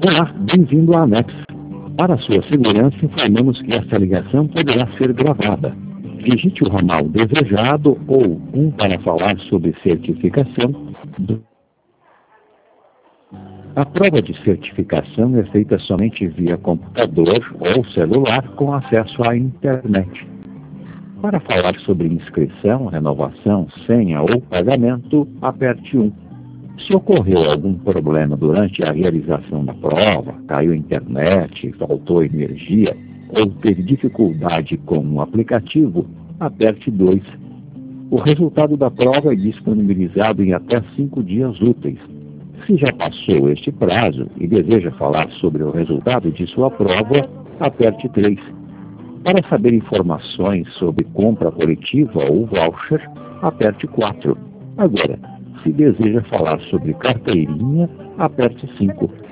Olá, bem-vindo à ANEX. Para sua segurança, informamos que esta ligação poderá ser gravada. Digite o ramal desejado ou 1 para falar sobre certificação. A prova de certificação é feita somente via computador ou celular com acesso à internet. Para falar sobre inscrição, renovação, senha ou pagamento, aperte 1. Se ocorreu algum problema durante a realização da prova, caiu a internet, faltou energia ou teve dificuldade com o aplicativo, aperte 2. O resultado da prova é disponibilizado em até 5 dias úteis. Se já passou este prazo e deseja falar sobre o resultado de sua prova, aperte 3. Para saber informações sobre compra coletiva ou voucher, aperte 4. Agora, se deseja falar sobre carteirinha, aperte 5.